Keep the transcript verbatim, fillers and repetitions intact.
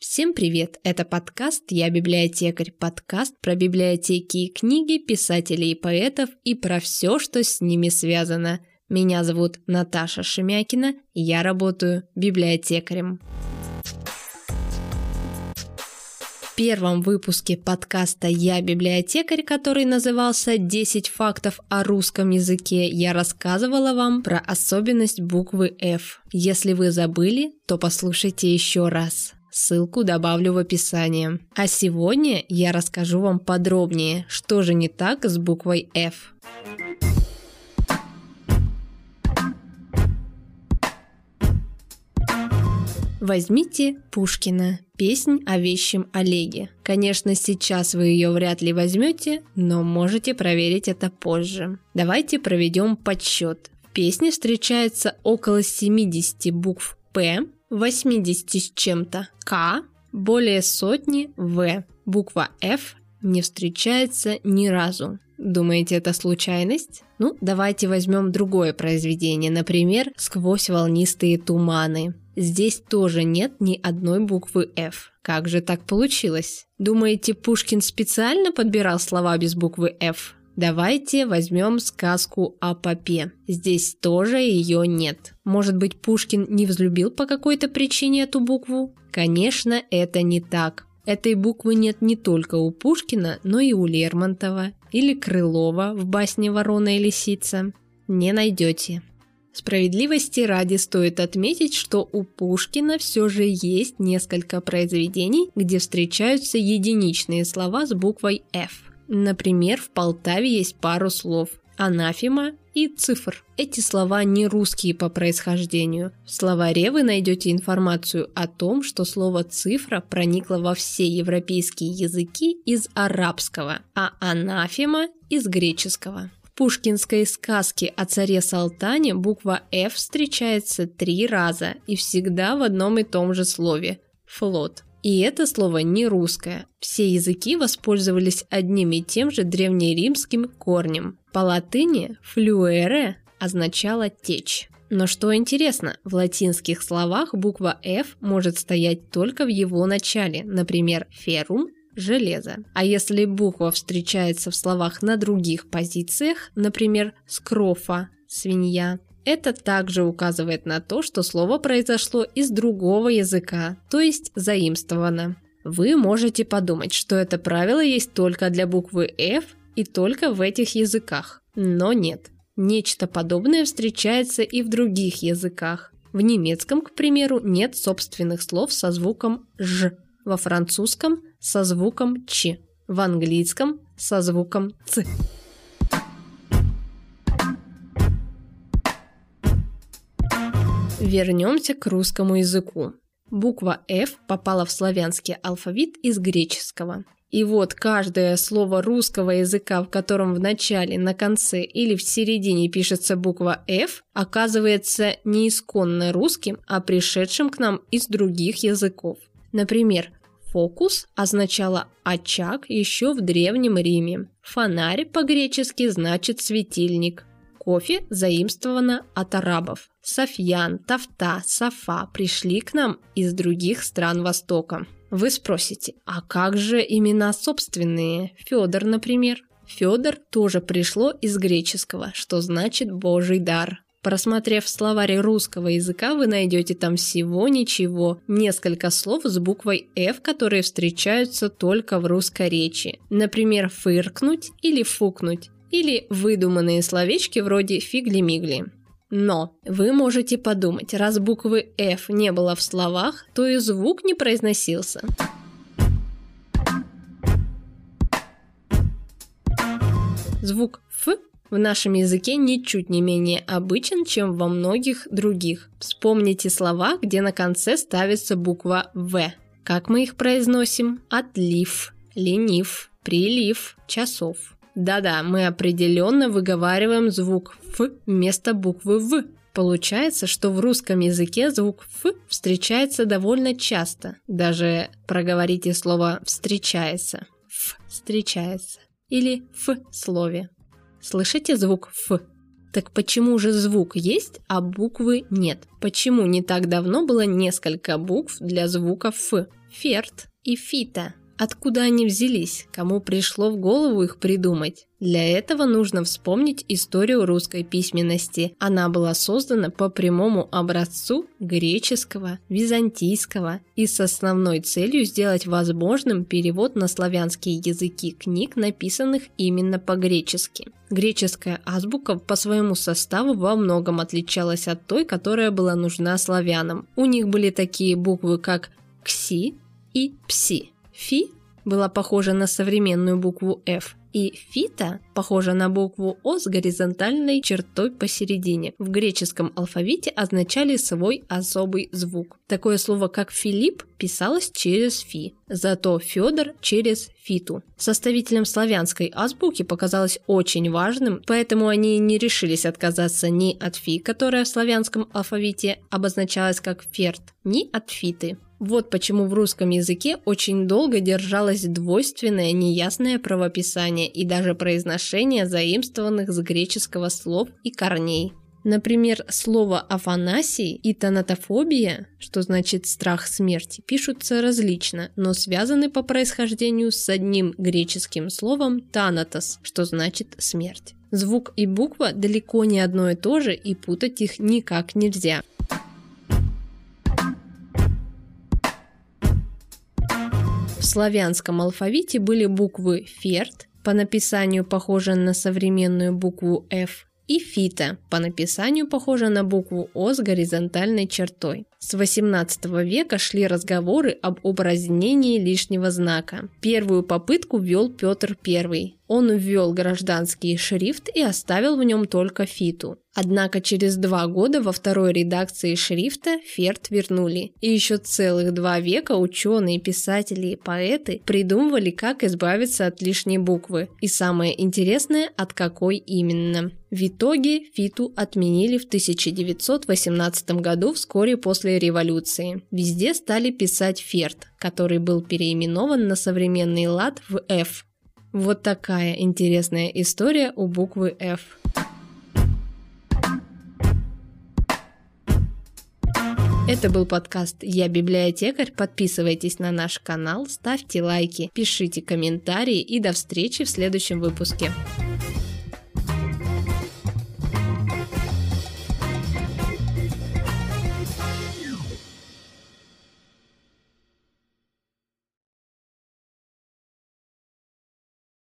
Всем привет! Это подкаст «Я библиотекарь», подкаст про библиотеки и книги, писателей и поэтов и про все, что с ними связано. Меня зовут Наташа Шемякина, и я работаю библиотекарем. В первом выпуске подкаста «Я библиотекарь», который назывался «десять фактов о русском языке», я рассказывала вам про особенность буквы F. Если вы забыли, то послушайте еще раз. Ссылку добавлю в описании. А сегодня я расскажу вам подробнее, что же не так с буквой F. Возьмите Пушкина, песнь о вещем Олеге. Конечно, сейчас вы ее вряд ли возьмете, но можете проверить это позже. Давайте проведем подсчет. В песне встречается около семидесяти букв П, восьмидесяти с чем-то К, более сотни В. Буква F не встречается ни разу. Думаете, это случайность? Ну, давайте возьмем другое произведение, например, «Сквозь волнистые туманы». Здесь тоже нет ни одной буквы F. Как же так получилось? Думаете, Пушкин специально подбирал слова без буквы F? Давайте возьмем сказку о попе. Здесь тоже ее нет. Может быть, Пушкин не взлюбил по какой-то причине эту букву? Конечно, это не так. Этой буквы нет не только у Пушкина, но и у Лермонтова или Крылова в басне «Ворона и лисица». Не найдете. Справедливости ради стоит отметить, что у Пушкина все же есть несколько произведений, где встречаются единичные слова с буквой F. Например, в Полтаве есть пару слов «анафема» и «цифр». Эти слова не русские по происхождению. В словаре вы найдете информацию о том, что слово «цифра» проникло во все европейские языки из арабского, а «анафема» – из греческого. В пушкинской сказке о царе Салтане буква F встречается три раза и всегда в одном и том же слове – «флот». И это слово не русское. Все языки воспользовались одним и тем же древнеримским корнем. По латыни «флюэре» означало «течь». Но что интересно, в латинских словах буква F может стоять только в его начале, например, «феррум» – «железо». А если буква встречается в словах на других позициях, например, «скрофа» – «свинья», это также указывает на то, что слово произошло из другого языка, то есть заимствовано. Вы можете подумать, что это правило есть только для буквы F и только в этих языках. Но нет. Нечто подобное встречается и в других языках. В немецком, к примеру, нет собственных слов со звуком «ж», во французском – со звуком «ч», в английском – со звуком «ц». Вернемся к русскому языку. Буква F попала в славянский алфавит из греческого. И вот каждое слово русского языка, в котором в начале, на конце или в середине пишется буква F, оказывается не исконно русским, а пришедшим к нам из других языков. Например, фокус означало очаг еще в Древнем Риме. Фонарь по-гречески значит светильник. Кофе заимствовано от арабов. Софьян, тафта, софа пришли к нам из других стран Востока. Вы спросите, а как же имена собственные? Федор, например. Федор тоже пришло из греческого, что значит «божий дар». Просмотрев словарь русского языка, вы найдете там всего ничего, несколько слов с буквой F, которые встречаются только в русской речи. Например, «фыркнуть» или «фукнуть». Или выдуманные словечки вроде «фигли-мигли». Но вы можете подумать, раз буквы F не было в словах, то и звук не произносился. Звук «ф» в нашем языке ничуть не менее обычен, чем во многих других. Вспомните слова, где на конце ставится буква «в». Как мы их произносим? Отлив, ленив, прилив, часов. Да-да, мы определенно выговариваем звук «ф» вместо буквы «в». Получается, что в русском языке звук «ф» встречается довольно часто. Даже проговорите слово «встречается». «Ф» встречается. Или «ф» слове. Слышите звук «ф»? Так почему же звук есть, а буквы нет? Почему не так давно было несколько букв для звука «ф»? ферт и фита. Откуда они взялись? Кому пришло в голову их придумать? Для этого нужно вспомнить историю русской письменности. Она была создана по прямому образцу греческого, византийского и с основной целью сделать возможным перевод на славянские языки книг, написанных именно по-гречески. Греческая азбука по своему составу во многом отличалась от той, которая была нужна славянам. У них были такие буквы, как кси и пси. Фи была похожа на современную букву F, и фита похожа на букву О с горизонтальной чертой посередине. В греческом алфавите означали свой особый звук. Такое слово, как Филипп, писалось через фи, зато Федор через фиту. Составителям славянской азбуки показалось очень важным, поэтому они не решились отказаться ни от фи, которая в славянском алфавите обозначалась как ферт, ни от фиты. Вот почему в русском языке очень долго держалось двойственное неясное правописание и даже произношение заимствованных с греческого слов и корней. Например, слово «афанасий» и «танатофобия», что значит «страх смерти», пишутся различно, но связаны по происхождению с одним греческим словом «танатос», что значит «смерть». Звук и буква далеко не одно и то же, и путать их никак нельзя. В славянском алфавите были буквы ферт, по написанию похожие на современную букву F, и фита, по написанию похожа на букву О с горизонтальной чертой. С восемнадцатого века шли разговоры об упразднении лишнего знака. Первую попытку ввел Петр Первый. Он ввел гражданский шрифт и оставил в нем только фиту. Однако через два года во второй редакции шрифта ферт вернули. И еще целых два века ученые, писатели и поэты придумывали, как избавиться от лишней буквы. И самое интересное, от какой именно. В итоге фиту отменили в тысяча девятьсот восемнадцатом году, вскоре после революции. Везде стали писать ферт, который был переименован на современный лад в F. Вот такая интересная история у буквы F. Это был подкаст «Я библиотекарь». Подписывайтесь на наш канал, ставьте лайки, пишите комментарии и до встречи в следующем выпуске.